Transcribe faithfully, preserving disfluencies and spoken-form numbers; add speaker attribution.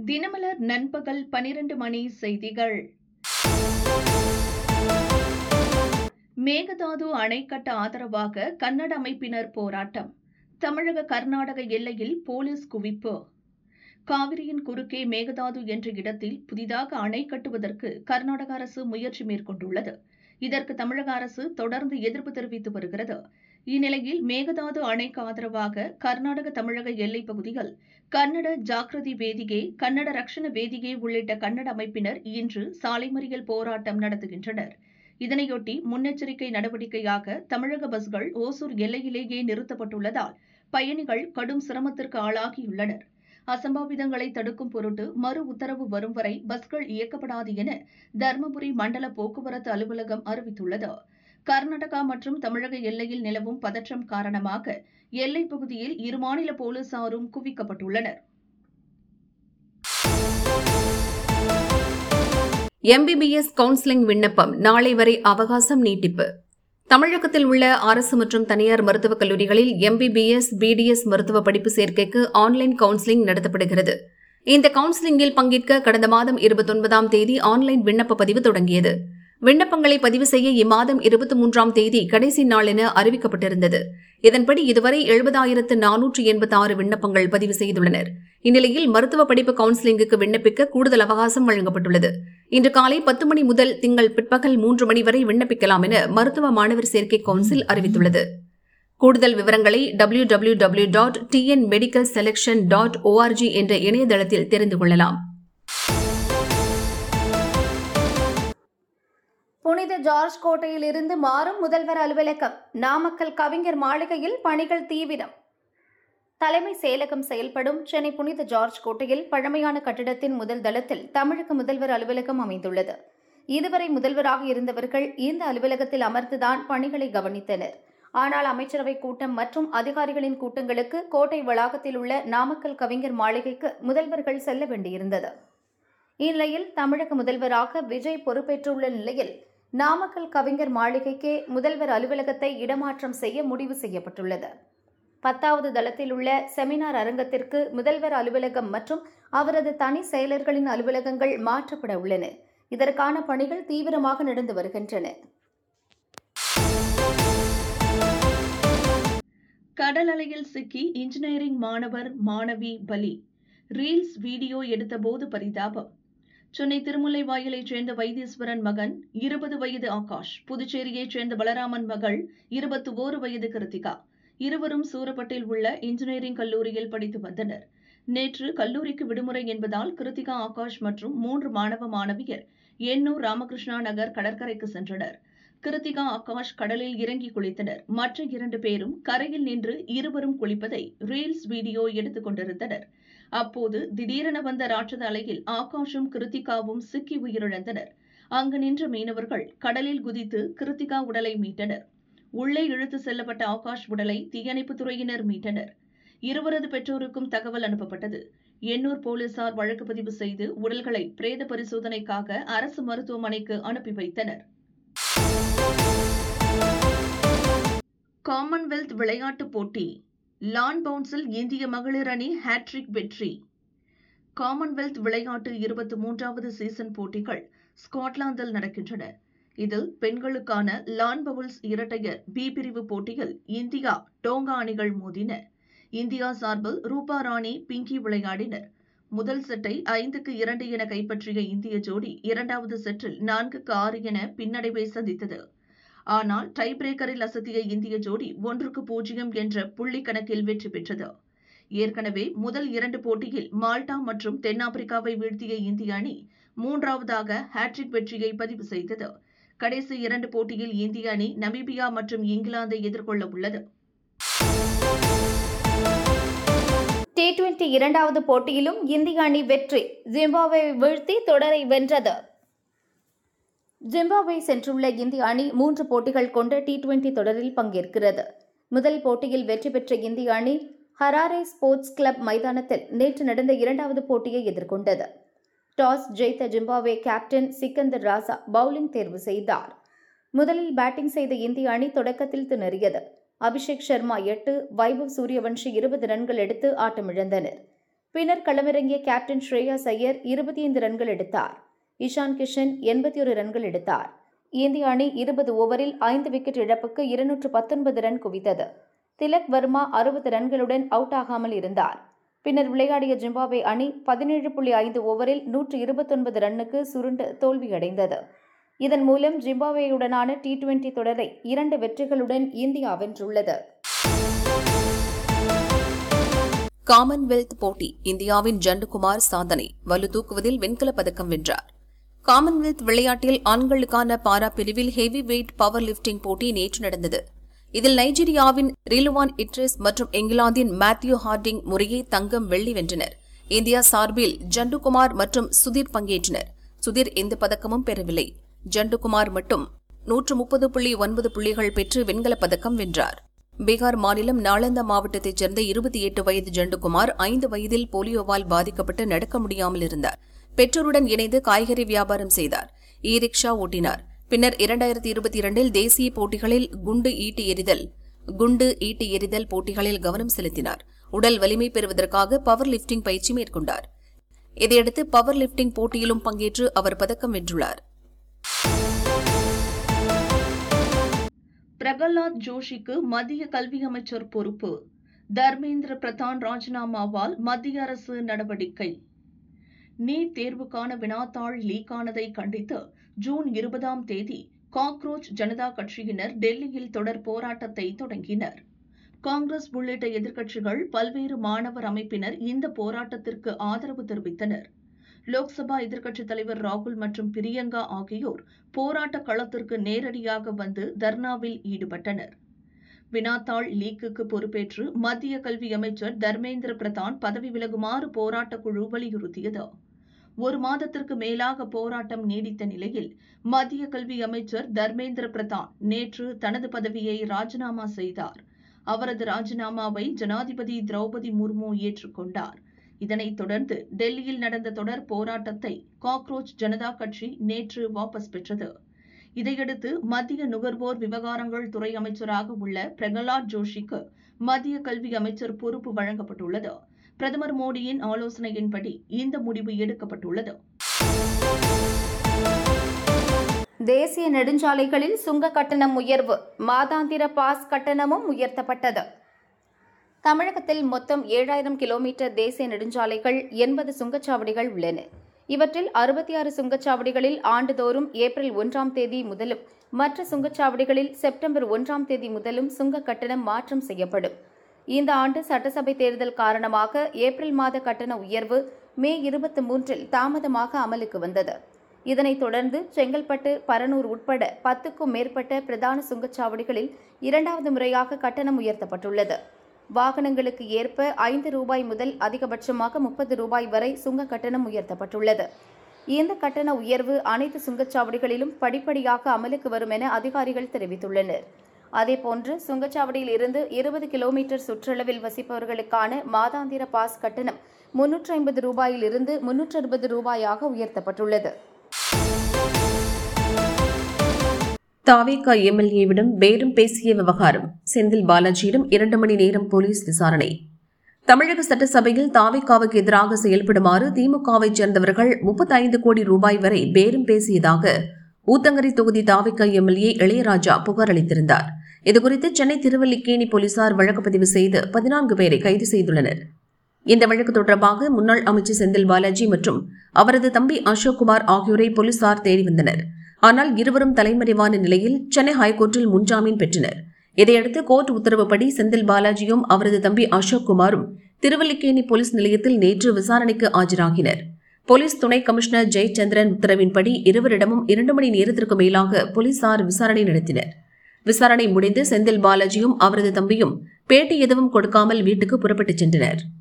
Speaker 1: தினமலர் நண்பகல் பனிரண்டு மணி செய்திகள். மேகதாது அணை கட்ட ஆதரவாக கன்னட அமைப்பினர் போராட்டம். தமிழக கர்நாடக எல்லையில் போலீஸ் குவிப்பு. காவிரியின் குறுக்கே மேகதாது என்ற இடத்தில் புதிதாக அணை கட்டுவதற்கு கர்நாடக அரசு முயற்சி மேற்கொண்டுள்ளது. இதற்கு தமிழக அரசு தொடர்ந்து எதிர்ப்பு தெரிவித்து வருகிறது. இந்நிலையில் மேகதாது அணைக்கு ஆதரவாக கர்நாடக தமிழக எல்லைப் பகுதியில் கன்னட ஜாக்கிரதி வேதிகே, கன்னட ரக்ஷண வேதிகே உள்ளிட்ட கன்னட அமைப்பினர் இன்று சாலை மறியல் போராட்டம் நடத்துகின்றனர். இதனையொட்டி முன்னெச்சரிக்கை நடவடிக்கையாக தமிழக பஸ்கள் ஓசூர் எல்லையிலேயே நிறுத்தப்பட்டுள்ளதால் பயணிகள் கடும் சிரமத்திற்கு ஆளாகியுள்ளனர். அசம்பாவிதங்களை தடுக்கும் பொருட்டு மறு உத்தரவு வரும் வரை பஸ்கள் இயக்கப்படாது என தருமபுரி மண்டல போக்குவரத்து அலுவலகம் அறிவித்துள்ளது. கர்நாடகா மற்றும் தமிழக எல்லையில் நிலவும் பதற்றம் காரணமாக எல்லைப் பகுதியில் இரு மாநில போலீசாரும் குவிக்கப்பட்டுள்ளனர்.
Speaker 2: எம்பிபிஎஸ் கவுன்சிலிங் விண்ணப்பம் நாளை வரை அவகாசம் நீட்டிப்பு. தமிழகத்தில் உள்ள அரசு மற்றும் தனியார் மருத்துவக் கல்லூரிகளில் எம்பிபிஎஸ், பிடிஎஸ் மருத்துவ படிப்பு சேர்க்கைக்கு ஆன்லைன் கவுன்சிலிங் நடத்தப்படுகிறது. இந்த கவுன்சிலிங்கில் பங்கேற்க கடந்த மாதம் இருபத்தொன்பதாம் தேதி ஆன்லைன் விண்ணப்ப பதிவு தொடங்கியது. விண்ணப்பங்களை பதிவு செய்ய இம்மாதம் இருபத்தி மூன்றாம் தேதி கடைசி நாள் என அறிவிக்கப்பட்டிருந்தது. இதன்படி இதுவரை எழுபதாயிரத்து நானூற்று எண்பத்தி ஆறு விண்ணப்பங்கள் பதிவு செய்துள்ளனர். இந்நிலையில் மருத்துவ படிப்பு கவுன்சிலிங்குக்கு விண்ணப்பிக்க கூடுதல் அவகாசம் வழங்கப்பட்டுள்ளது. இன்று காலை பத்து மணி முதல் திங்கள் பிற்பகல் மூன்று மணி வரை விண்ணப்பிக்கலாம் என மருத்துவ மாணவர் சேர்க்கை கவுன்சில் அறிவித்துள்ளது. கூடுதல் விவரங்களை W W W dot TN medical selection dot ORG என்ற இணையதளத்தில் தெரிந்து கொள்ளலாம்.
Speaker 3: புனித ஜார்ஜ் கோட்டையில் இருந்து மாறும் முதல்வர் அலுவலகம். நாமக்கல் கவிஞர் மாளிகையில் பணிகள் தீவிரம். தலைமை செயலகம் செயல்படும் சென்னை புனித ஜார்ஜ் கோட்டையில் பழமையான கட்டிடத்தின் முதல் தளத்தில் தமிழக முதல்வர் அலுவலகம் அமைந்துள்ளது. இதுவரை முதல்வராக இருந்தவர்கள் இந்த அலுவலகத்தில் அமர்ந்துதான் பணிகளை கவனித்தனர். ஆனால் அமைச்சரவை கூட்டம் மற்றும் அதிகாரிகளின் கூட்டங்களுக்கு கோட்டை வளாகத்தில் உள்ள நாமக்கல் கவிஞர் மாளிகைக்கு முதல்வர்கள் செல்ல வேண்டியிருந்தது. இந்நிலையில் தமிழக முதல்வராக விஜய் பொறுப்பேற்றுள்ள நிலையில் நாமக்கல் கவிஞர் மாளிகைக்கே முதல்வர் அலுவலகத்தை இடமாற்றம் செய்ய முடிவு செய்யப்பட்டுள்ளது. பத்தாவது தளத்தில் உள்ள செமினார் அரங்கத்திற்கு முதல்வர் அலுவலகம் மற்றும் அவரது தனி செயலர்களின் அலுவலகங்கள் மாற்றப்பட உள்ளன. இதற்கான பணிகள் தீவிரமாக நடந்து வருகின்றன.
Speaker 1: கடல் அலையில் சிக்கி இன்ஜினியரிங் மாணவர் மாணவி பலி. ரீல்ஸ் வீடியோ எடுத்தபோது பரிதாபம். சென்னை திருமுல்லைவாயலைச் சேர்ந்த வைத்தீஸ்வரன் மகன் இருபது வயது ஆகாஷ், புதுச்சேரியைச் சேர்ந்த பலராமன் மகள் இருபத்தி ஓரு வயது கிருத்திகா. இருவரும் சூரப்பட்டில் உள்ள இன்ஜினியரிங் கல்லூரியில் படித்து வந்தனர். நேற்று கல்லூரிக்கு விடுமுறை என்பதால் கிருத்திகா, ஆகாஷ் மற்றும் மூன்று மாணவ மாணவியர் எண்ணூர் ராமகிருஷ்ணா நகர் கடற்கரைக்கு சென்றனர். கிருத்திகா, ஆகாஷ் கடலில் இறங்கி குளித்தனர். மற்ற இரண்டு பேரும் கரையில் நின்று இருவரும் குளிப்பதை ரீல்ஸ் வீடியோ எடுத்துக் கொண்டிருந்தனர். அப்போது திடீரென வந்த ராட்சத அலையில் ஆகாஷும் கிருத்திகாவும் சிக்கி உயிரிழந்தனர். அங்கு நின்ற மீனவர்கள் கடலில் குதித்து கிருத்திகா உடலை மீட்டனர். உள்ளே இழுத்து செல்லப்பட்ட ஆகாஷ் உடலை தீயணைப்புத் துறையினர் மீட்டனர். இருவரது பெற்றோருக்கும் தகவல் அனுப்பப்பட்டது. எண்ணூர் போலீசார் வழக்கு பதிவு செய்து உடல்களை பிரேத பரிசோதனைக்காக அரசு மருத்துவமனைக்கு அனுப்பி வைத்தனர். காமன்வெல்த் விளையாட்டுப் போட்டி. லான் பவுன்ஸில் இந்திய மகளிர் அணி ஹேட்ரிக் வெற்றி. காமன்வெல்த் விளையாட்டு இருபத்தி மூன்றாவது சீசன் போட்டிகள் ஸ்காட்லாந்தில் நடக்கின்றன. இதில் பெண்களுக்கான லான் பவுல்ஸ் இரட்டையர் பி பிரிவு போட்டியில் இந்தியா, டோங்கா அணிகள் மோதின. இந்தியா சார்பில் ரூபா ராணி, பிங்கி விளையாடினர். முதல் செட்டை ஐந்துக்கு இரண்டு என கைப்பற்றிய இந்திய ஜோடி இரண்டாவது செட்டில் நான்குக்கு ஆறு என பின்னடைவை சந்தித்தது. ஆனால் டை பிரேக்கரில் அசத்திய இந்திய ஜோடி ஒன்றுக்கு பூஜ்ஜியம் என்ற புள்ளி கணக்கில் வெற்றி பெற்றது. ஏற்கனவே முதல் இரண்டு போட்டியில் மால்டா மற்றும் தென்னாப்பிரிக்காவை வீழ்த்திய இந்திய அணி மூன்றாவதாக ஹேட்ரிக் வெற்றியை பதிவு செய்தது. கடைசி இரண்டு போட்டியில் இந்திய அணி நமீபியா மற்றும் இங்கிலாந்தை எதிர்கொள்ள உள்ளது.
Speaker 3: டி டுவெண்டி இரண்டாவது போட்டியிலும் இந்திய அணி வெற்றி. ஜிம்பாப்வேயை வீழ்த்தி தொடரை வென்றது. ஜிம்பாப்வே சென்றுள்ள இந்திய அணி மூன்று போட்டிகள் கொண்ட டி டுவெண்டி தொடரில் பங்கேற்கிறது. முதல் போட்டியில் வெற்றி பெற்ற இந்திய அணி ஹராரே ஸ்போர்ட்ஸ் கிளப் மைதானத்தில் நேற்று நடந்த இரண்டாவது போட்டியை எதிர்கொண்டது. டாஸ் ஜெயித்த Zimbabwe captain Sikandar Raza bowling தேர்வு செய்தார். முதலில் பேட்டிங் செய்த இந்திய அணி தொடக்கத்தில் திணறியது. அபிஷேக் சர்மா எட்டு, வைபவ் சூரியவன்ஷி இருபது ரன்கள் எடுத்து ஆட்டமிழந்தனர். பின்னர் களமிறங்கிய கேப்டன் ஸ்ரேயாஸ் ஐயர் இருபத்தி ஐந்து ரன்கள் எடுத்தார். இஷான் கிஷன் எண்பத்தி ஒரு ரன்கள் எடுத்தார். இந்திய அணி இருபது ஓவரில் ஐந்து விக்கெட் இழப்புக்கு இருநூற்று பத்தொன்பது ரன் குவித்தது. திலக் வர்மா அறுபது ரன்களுடன் அவுட் ஆகாமல் இருந்தார். பின்னர் விளையாடிய ஜிம்பாப்வே அணி பதினேழு புள்ளி ஐந்து ஓவரில் நூற்று இருபத்தொன்பது ரன்னுக்கு சுருண்டு தோல்வியடைந்தது. இதன் மூலம் ஜிம்பாப்வேயுடனான டி டுவெண்டி தொடரை இரண்டு வெற்றிகளுடன் இந்தியா வென்றுள்ளது.
Speaker 2: காமன்வெல்த் போட்டி இந்தியாவின் ஜண்டுகுமார் சாதனை, வலு தூக்குவதில் வெண்கலப் பதக்கம் வென்றார். காமன்வெல்த் விளையாட்டில் ஆண்களுக்கான பாரா பிரிவில் ஹெவி வெயிட் பவர் லிப்டிங் போட்டி நேற்று நடந்தது. இதில் நைஜீரியாவின் ரிலுவான் இட்ரிஸ் மற்றும் இங்கிலாந்தின் மேத்யூ ஹார்டிங் முறையே தங்கம், வெள்ளி வென்றனர். இந்தியா சார்பில் ஜண்டுகுமார் மற்றும் சுதீர் பங்கேற்றனர். சுதீர் எந்த பதக்கமும் பெறவில்லை. ஜண்டுகுமார் மட்டும் நூற்று முப்பது புள்ளி ஒன்பது புள்ளிகள் பெற்று வெண்கலப் பதக்கம் வென்றார். பீகார் மாநிலம் நாலந்தா மாவட்டத்தைச் சேர்ந்த இருபத்தி எட்டு வயது ஜண்டுகுமார் ஐந்து வயதில் போலியோவால் பாதிக்கப்பட்டு நடக்க முடியாமல் இருந்தார். பெற்றோருடன் இணைந்து காய்கறி வியாபாரம் செய்தார். இ ரிக்ஷா ஓட்டினார். பின்னர் இரண்டாயிரத்தி இருபத்தி இரண்டில் தேசிய போட்டிகளில் குண்டு ஈட்டி எறிதல் குண்டு ஈட்டி எறிதல் போட்டிகளில் கவனம் செலுத்தினார். உடல் வலிமை பெறுவதற்காக பவர் லிப்டிங் பயிற்சி மேற்கொண்டார். இதையடுத்து பவர் லிப்டிங் போட்டியிலும் பங்கேற்று அவர் பதக்கம் வென்றுள்ளார்.
Speaker 1: பிரகலாத் ஜோஷிக்கு மத்திய கல்வி அமைச்சர் பொறுப்பு. தர்மேந்திர பிரதான் ராஜினாமாவால் மத்திய அரசு நடவடிக்கை. நீட் தேர்வுக்கான வினாத்தாள் லீக்கானதை கண்டித்து ஜூன் இருபதாம் தேதி காக்ரோச் ஜனதா கட்சியினர் டெல்லியில் தொடர் போராட்டத்தை தொடங்கினர். காங்கிரஸ் உள்ளிட்ட எதிர்க்கட்சிகள், பல்வேறு மாணவர் அமைப்பினர் இந்த போராட்டத்திற்கு ஆதரவு தெரிவித்தனர். லோக்சபா எதிர்க்கட்சித் தலைவர் ராகுல் மற்றும் பிரியங்கா ஆகியோர் போராட்ட களத்திற்கு நேரடியாக வந்து தர்ணாவில் ஈடுபட்டனர். வினாத்தாள் லீக்குக்கு பொறுப்பேற்று மத்திய கல்வி அமைச்சர் தர்மேந்திர பிரதான் பதவி விலகுமாறு போராட்டக் குழு வலியுறுத்தியது. ஒரு மாதத்திற்கு மேலாக போராட்டம் நீடித்த நிலையில் மத்திய கல்வி அமைச்சர் தர்மேந்திர பிரதான் நேற்று தனது பதவியை ராஜினாமா செய்தார். அவரது ராஜினாமாவை ஜனாதிபதி திரௌபதி முர்மு ஏற்றுக்கொண்டார். இதனைத் தொடர்ந்து டெல்லியில் நடந்த தொடர் போராட்டத்தை காக்ரோச் ஜனதா கட்சி நேற்று வாபஸ் பெற்றது. இதையடுத்து மத்திய நுகர்வோர் விவகாரங்கள் துறை அமைச்சராக உள்ள பிரகலாத் ஜோஷிக்கு மத்திய கல்வி அமைச்சர் பொறுப்பு வழங்கப்பட்டுள்ளது. பிரதமர் மோடியின் ஆலோசனையின்படி இந்த முடிவு எடுக்கப்பட்டுள்ளது.
Speaker 3: தேசிய நெடுஞ்சாலைகளில் சுங்க கட்டணம் உயர்வு, மாதாந்திர பாஸ் கட்டணமும் உயர்த்தப்பட்டது. தமிழகத்தில் மொத்தம் ஏழாயிரம் கிலோமீட்டர் தேசிய நெடுஞ்சாலைகள், எண்பது சுங்கச்சாவடிகள் உள்ளன. இவற்றில் அறுபத்தி ஆறு சுங்கச்சாவடிகளில் ஆண்டுதோறும் ஏப்ரல் ஒன்றாம் தேதி முதலும், மற்ற சுங்கச்சாவடிகளில் செப்டம்பர் ஒன்றாம் தேதி முதலும் சுங்க கட்டணம் மாற்றம் செய்யப்படும். இந்த ஆண்டு சட்டசபை தேர்தல் காரணமாக ஏப்ரல் மாத கட்டண உயர்வு மே இருபத்தி மூன்றில் தாமதமாக அமலுக்கு வந்தது. இதனைத் தொடர்ந்து செங்கல்பட்டு, பரனூர் உட்பட பத்துக்கும் மேற்பட்ட பிரதான சுங்கச்சாவடிகளில் இரண்டாவது முறையாக கட்டணம் உயர்த்தப்பட்டுள்ளது. வாகனங்களுக்கு ஏற்ப ஐந்து ரூபாய் முதல் அதிகபட்சமாக முப்பது ரூபாய் வரை சுங்க கட்டணம் உயர்த்தப்பட்டுள்ளது. இந்த கட்டண உயர்வு அனைத்து சுங்கச்சாவடிகளிலும் படிப்படியாக அமலுக்கு வரும் என அதிகாரிகள் தெரிவித்துள்ளனர். அதேபோன்று சுங்கச்சாவடியில் இருந்து இருபது கிலோமீட்டர் சுற்றளவில் வசிப்பவர்களுக்கான மாதாந்திர பாஸ் கட்டணம் முன்னூற்று ஐம்பது ரூபாயிலிருந்து முன்னூற்று அறுபது ரூபாயாக உயர்த்தப்பட்டுள்ளது.
Speaker 2: தாவேகா எம்எல்ஏவிடம் பேரம் பேசிய விவகாரம், செந்தில் பாலாஜியிடம் இரண்டு மணி நேரம் போலீஸ் விசாரணை. தமிழக சட்டசபையில் தாவேகாவுக்கு எதிராக செயல்படுமாறு திமுகவைச் சேர்ந்தவர்கள் முப்பத்தி ஐந்து கோடி ரூபாய் வரை பேரம் பேசியதாக ஊத்தங்கரை தொகுதி தாவேகா எம்எல்ஏ இளையராஜா புகார் அளித்திருந்தார். இதுகுறித்து சென்னை திருவல்லிக்கேணி போலீசார் வழக்கு பதிவு செய்து பதினான்கு பேரை கைது செய்துள்ளனர். இந்த வழக்கு தொடர்பாக முன்னாள் அமைச்சர் செந்தில் பாலாஜி மற்றும் அவரது தம்பி அசோக்குமார் ஆகியோரை போலீசார் தேடி வந்தனர். ஆனால் இருவரும் தலைமறைவான நிலையில் சென்னை ஹைகோர்ட்டில் முன்ஜாமீன் பெற்றனர். இதையடுத்து கோர்ட் உத்தரவுப்படி செந்தில் பாலாஜியும் அவரது தம்பி அசோக்குமாரும் திருவல்லிக்கேணி போலீஸ் நிலையத்தில் நேற்று விசாரணைக்கு ஆஜராகினர். போலீஸ் துணை கமிஷனர் ஜெயச்சந்திரன் உத்தரவின்படி இருவரிடமும் இரண்டு மணி நேரத்திற்கு மேலாக போலீசார் விசாரணை நடத்தினர். விசாரணை முடிந்து செந்தில் பாலாஜியும் அவரது தம்பியும் பேட்டி எதுவும் கொடுக்காமல் வீட்டுக்கு புறப்பட்டுச் சென்றனர்.